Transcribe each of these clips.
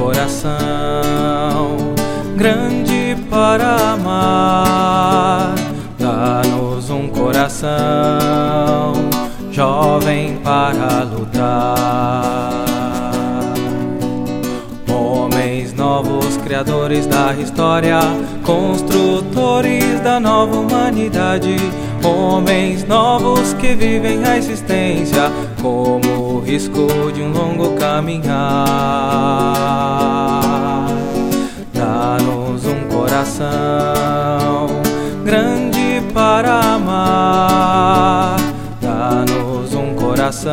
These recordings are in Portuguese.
coração grande para amar. Dá-nos um coração jovem para lutar. Homens novos, criadores da história, construtores da nova humanidade. Homens novos que vivem a existência como o risco de um longo caminhar. Dá-nos um coração grande para amar. Dá-nos um coração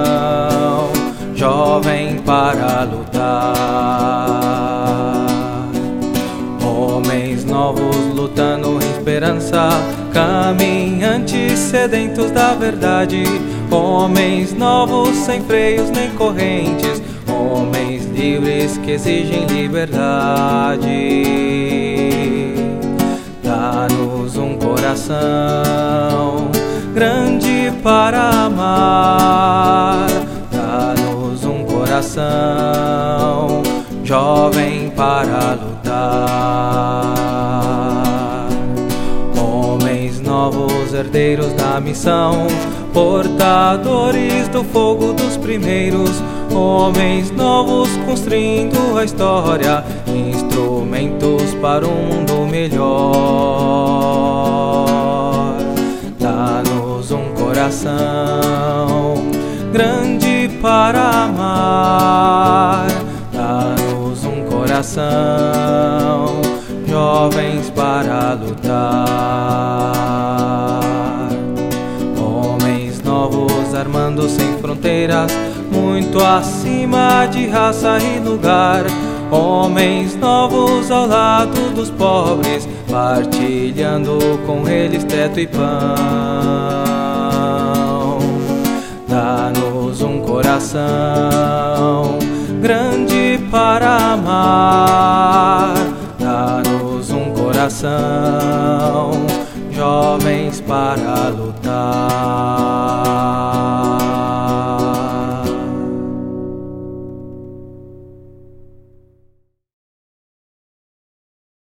jovem para lutar. Homens novos lutando em esperança, caminhantes sedentos da verdade. Homens novos sem freios nem correntes, homens livres que exigem liberdade. Dá-nos um coração grande para amar. Dá-nos um coração jovem para lutar. Homens novos, herdeiros da missão, portadores do fogo dos primeiros. Homens novos construindo a história, instrumentos para um mundo melhor. Dá-nos um coração grande para amar. Dá-nos um coração jovens para lutar. Homens novos armando sem fronteiras, muito acima de raça e lugar. Homens novos ao lado dos pobres, partilhando com eles teto e pão. Dá-nos um coração grande para amar. Dá-nos um coração jovens para lutar.